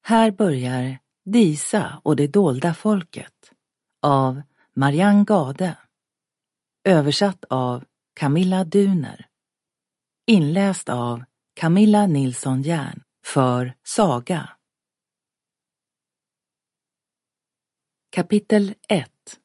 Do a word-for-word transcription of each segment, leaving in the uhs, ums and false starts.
Här börjar Disa och det dolda folket av Marianne Gade. Översatt av Camilla Duner. Inläst av Camilla Nilsson Järn för Saga. Kapitel ett.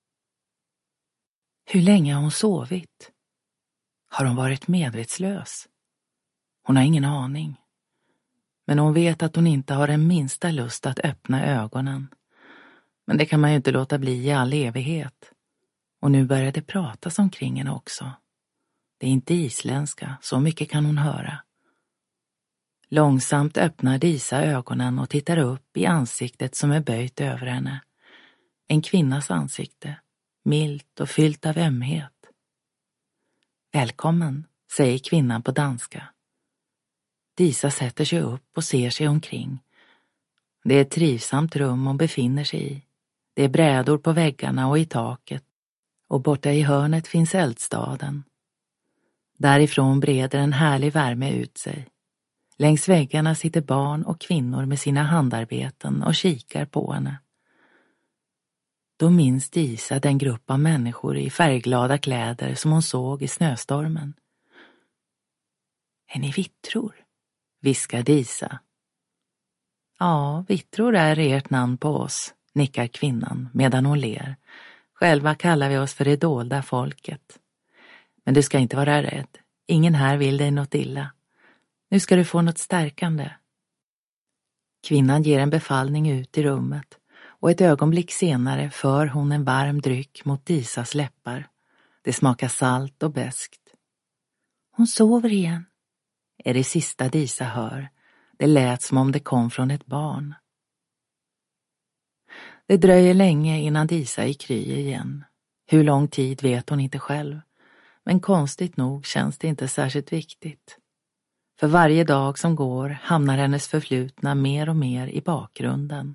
Hur länge har hon sovit? Har hon varit medvetslös? Hon har ingen aning. Men hon vet att hon inte har den minsta lust att öppna ögonen. Men det kan man ju inte låta bli i all evighet. Och nu börjar det pratas omkring henne också. Det är inte isländska, så mycket kan hon höra. Långsamt öppnar Disa ögonen och tittar upp i ansiktet som är böjt över henne. En kvinnas ansikte, milt och fyllt av ömhet. Välkommen, säger kvinnan på danska. Disa sätter sig upp och ser sig omkring. Det är ett trivsamt rum hon befinner sig i. Det är brädor på väggarna och i taket. Och borta i hörnet finns eldstaden. Därifrån breder en härlig värme ut sig. Längs väggarna sitter barn och kvinnor med sina handarbeten och kikar på henne. Då minns Disa den grupp av människor i färgglada kläder som hon såg i snöstormen. Är ni vittror? Viskar Disa. Ja, vittror är ert namn på oss, nickar kvinnan medan hon ler. Själva kallar vi oss för det dolda folket. Men du ska inte vara rädd. Ingen här vill dig något illa. Nu ska du få något stärkande. Kvinnan ger en befallning ut i rummet och ett ögonblick senare för hon en varm dryck mot Disas läppar. Det smakar salt och beskt. Hon sover igen. Är det sista Disa hör. Det lät som om det kom från ett barn. Det dröjer länge innan Disa är kry igen. Hur lång tid vet hon inte själv. Men konstigt nog känns det inte särskilt viktigt. För varje dag som går hamnar hennes förflutna mer och mer i bakgrunden.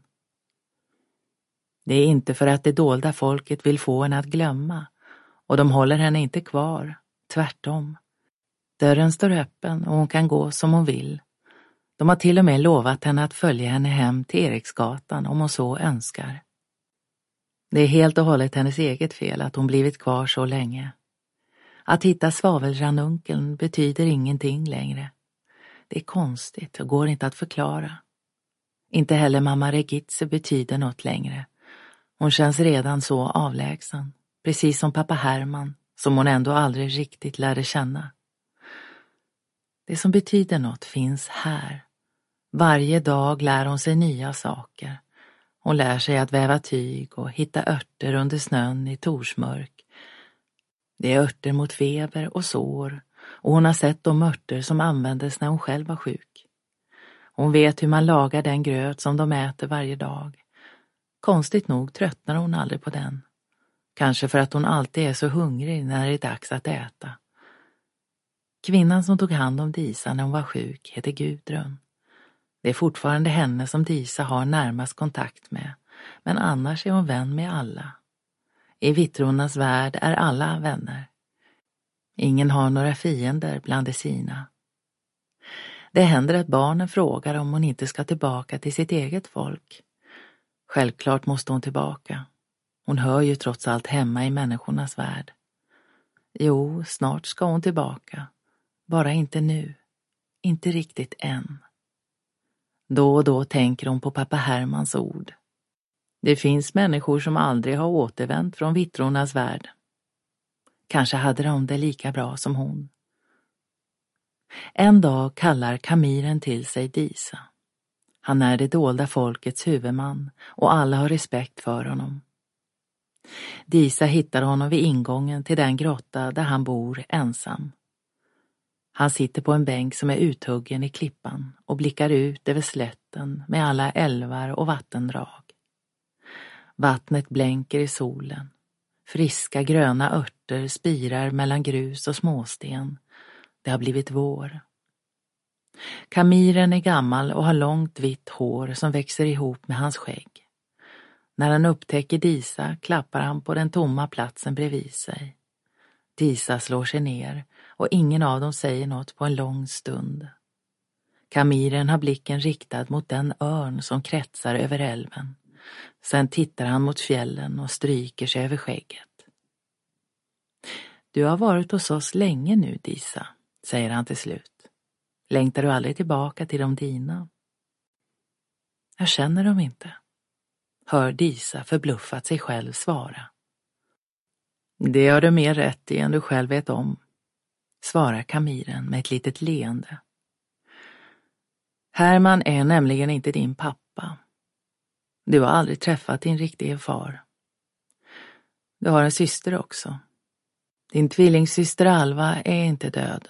Det är inte för att det dolda folket vill få henne att glömma. Och de håller henne inte kvar. Tvärtom. Dörren står öppen och hon kan gå som hon vill. De har till och med lovat henne att följa henne hem till Eriksgatan om hon så önskar. Det är helt och hållet hennes eget fel att hon blivit kvar så länge. Att hitta svavelranunkeln betyder ingenting längre. Det är konstigt och går inte att förklara. Inte heller mamma Regitze betyder något längre. Hon känns redan så avlägsen, precis som pappa Herman, som hon ändå aldrig riktigt lärde känna. Det som betyder något finns här. Varje dag lär hon sig nya saker. Hon lär sig att väva tyg och hitta örter under snön i torsmörk. Det är örter mot feber och sår och hon har sett de örter som användes när hon själv var sjuk. Hon vet hur man lagar den gröt som de äter varje dag. Konstigt nog tröttnar hon aldrig på den. Kanske för att hon alltid är så hungrig när det är dags att äta. Kvinnan som tog hand om Disa när hon var sjuk heter Gudrun. Det är fortfarande henne som Disa har närmast kontakt med, men annars är hon vän med alla. I vittrornas värld är alla vänner. Ingen har några fiender bland de sina. Det händer att barnen frågar om hon inte ska tillbaka till sitt eget folk. Självklart måste hon tillbaka. Hon hör ju trots allt hemma i människornas värld. Jo, snart ska hon tillbaka. Bara inte nu. Inte riktigt än. Då och då tänker hon på pappa Hermans ord. Det finns människor som aldrig har återvänt från vittrornas värld. Kanske hade de det lika bra som hon. En dag kallar Kamiren till sig Disa. Han är det dolda folkets huvudman och alla har respekt för honom. Disa hittar honom vid ingången till den grotta där han bor ensam. Han sitter på en bänk som är uthuggen i klippan och blickar ut över slätten med alla älvar och vattendrag. Vattnet blänker i solen. Friska gröna örter spirar mellan grus och småsten. Det har blivit vår. Kamiren är gammal och har långt vitt hår som växer ihop med hans skägg. När han upptäcker Disa klappar han på den tomma platsen bredvid sig. Disa slår sig ner och ingen av dem säger något på en lång stund. Kamiren har blicken riktad mot den örn som kretsar över älven. Sen tittar han mot fjällen och stryker sig över skägget. Du har varit hos oss länge nu, Disa, säger han till slut. Längtar du aldrig tillbaka till de dina? Jag känner dem inte. Hör Disa förbluffat sig själv svara. Det har du mer rätt i än du själv vet om, svarar Kamiren med ett litet leende. Herman är nämligen inte din pappa. Du har aldrig träffat din riktiga far. Du har en syster också. Din tvillingsyster Alva är inte död.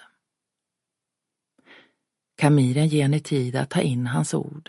Kamiren ger henne tid att ta in hans ord.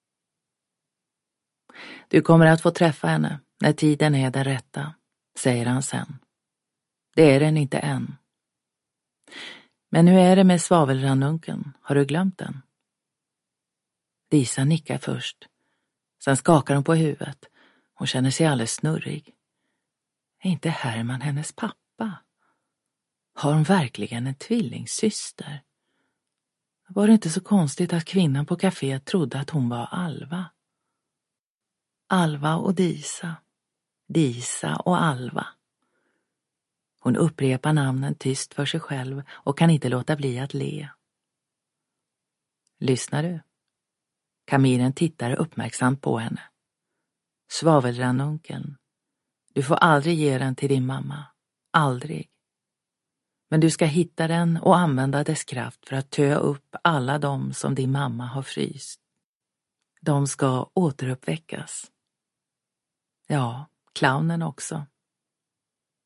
Du kommer att få träffa henne när tiden är den rätta, säger han sen. Det är den inte än. Men hur är det med svavelrannunken? Har du glömt den? Disa nickar först. Sen skakar hon på huvudet. Hon känner sig alldeles snurrig. Är inte Herman hennes pappa? Har hon verkligen en tvillingsyster? Var det inte så konstigt att kvinnan på kaféet trodde att hon var Alva? Alva och Disa. Disa och Alva. Hon upprepar namnen tyst för sig själv och kan inte låta bli att le. Lyssnar du? Kamiren tittar uppmärksamt på henne. Svavelrannunkeln. Du får aldrig ge den till din mamma. Aldrig. Men du ska hitta den och använda dess kraft för att töa upp alla dem som din mamma har fryst. De ska återuppväckas. Ja, clownen också.